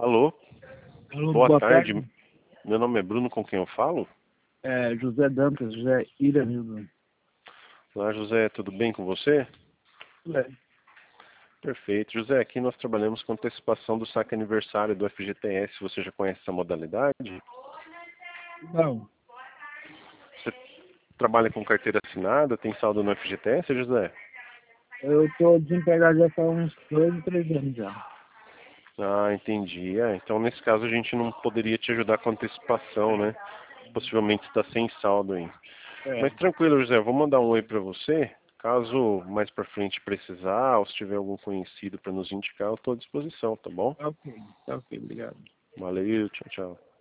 Alô, Alô, boa boa tarde. tarde. Meu nome é Bruno, com quem eu falo? José Dantas, José Iranildo. Olá, José, tudo bem com você? É, Perfeito. José, aqui nós trabalhamos com antecipação do saque aniversário do FGTS. Você já conhece essa modalidade? Não, Você trabalha com carteira assinada, tem saldo no FGTS, José? eu estou desempregado já faz uns 2 ou 3 anos já. Ah, entendi. Então, nesse caso, a gente não poderia te ajudar com antecipação, né? Possivelmente está sem saldo aí. É, Mas tranquilo, José, eu vou mandar um oi para você. Caso mais para frente precisar, ou se tiver algum conhecido para nos indicar, eu estou à disposição, tá bom? tá ok, obrigado. Valeu, tchau, tchau.